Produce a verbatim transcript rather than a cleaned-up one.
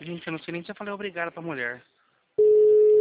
Gente, eu não sei nem se eu falei obrigado pra mulher.